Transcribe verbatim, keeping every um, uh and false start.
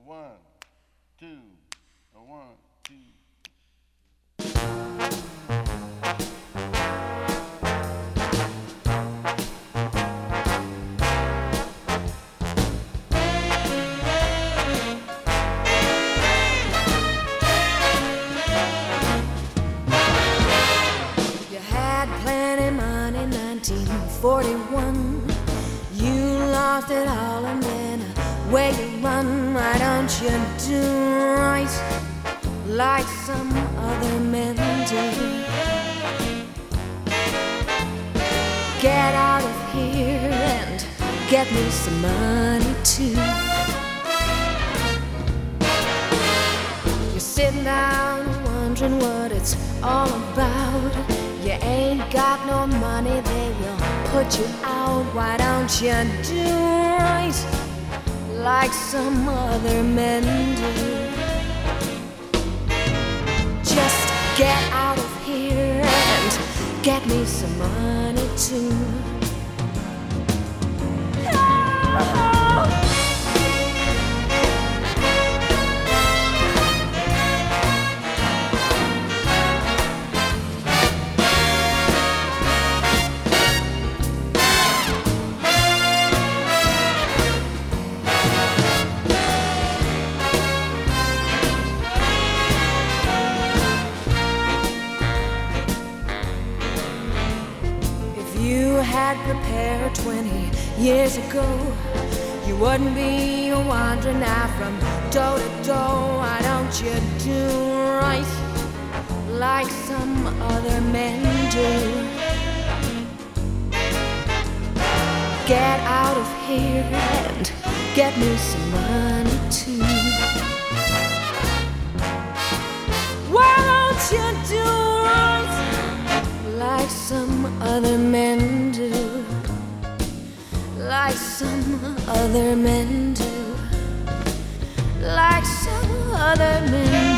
one, two, a one, two. You had plenty money, nineteen forty-one. You lost it all and then away you run. Why don't you do right like some other men do? Get out of here and get me some money too. You're sitting down wondering what it's all about. You ain't got no money, they will put you out. Why don't you do right like some other men do? Just get out of here and get me some money too. You had prepared twenty years ago, you wouldn't be wandering now from door to door. Why don't you do right like some other men do? Get out of here and get me some money too. Why don't you do right like some other men do? Like some other men do. Like some other men do.